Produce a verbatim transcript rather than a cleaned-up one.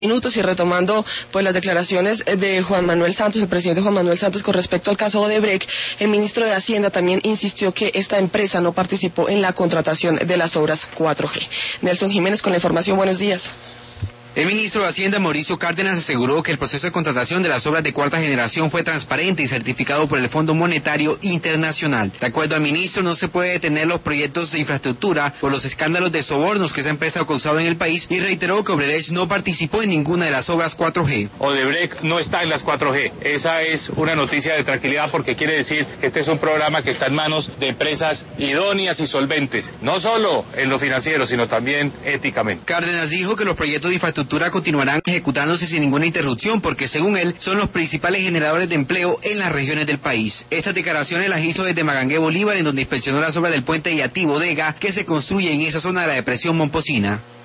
Minutos y retomando pues las declaraciones de Juan Manuel Santos, el presidente Juan Manuel Santos, con respecto al caso Odebrecht, el ministro de Hacienda también insistió que esta empresa no participó en la contratación de las obras cuatro G. Nelson Jiménez con la información, buenos días. El ministro de Hacienda, Mauricio Cárdenas, aseguró que el proceso de contratación de las obras de cuarta generación fue transparente y certificado por el Fondo Monetario Internacional. De acuerdo al ministro, no se puede detener los proyectos de infraestructura por los escándalos de sobornos que esa empresa ha causado en el país y reiteró que Odebrecht no participó en ninguna de las obras cuatro G. Odebrecht no está en las cuatro G. Esa es una noticia de tranquilidad porque quiere decir que este es un programa que está en manos de empresas idóneas y solventes, no solo en lo financiero, sino también éticamente. Cárdenas dijo que los proyectos de infraestructura continuarán ejecutándose sin ninguna interrupción porque, según él, son los principales generadores de empleo en las regiones del país. Estas declaraciones las hizo desde Magangué, Bolívar, en donde inspeccionó las obras del puente Yatí Bodega que se construye en esa zona de la depresión momposina.